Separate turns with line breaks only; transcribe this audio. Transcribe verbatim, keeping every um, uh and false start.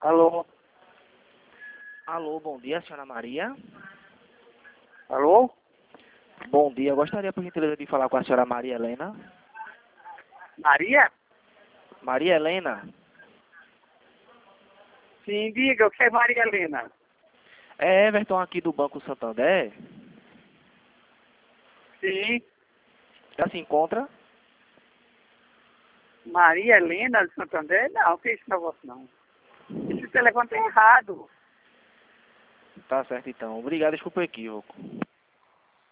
Alô?
Alô, bom dia, senhora Maria.
Alô?
Bom dia, eu gostaria, por gentileza, de falar com a senhora Maria Helena.
Maria?
Maria Helena?
Sim, diga, o que é Maria Helena?
É Everton aqui do Banco Santander.
Sim.
Já se encontra?
Maria Helena de Santander? Não, que esse negócio não. Esse telefone tá errado.
Tá certo, então. Obrigado, desculpa o equívoco.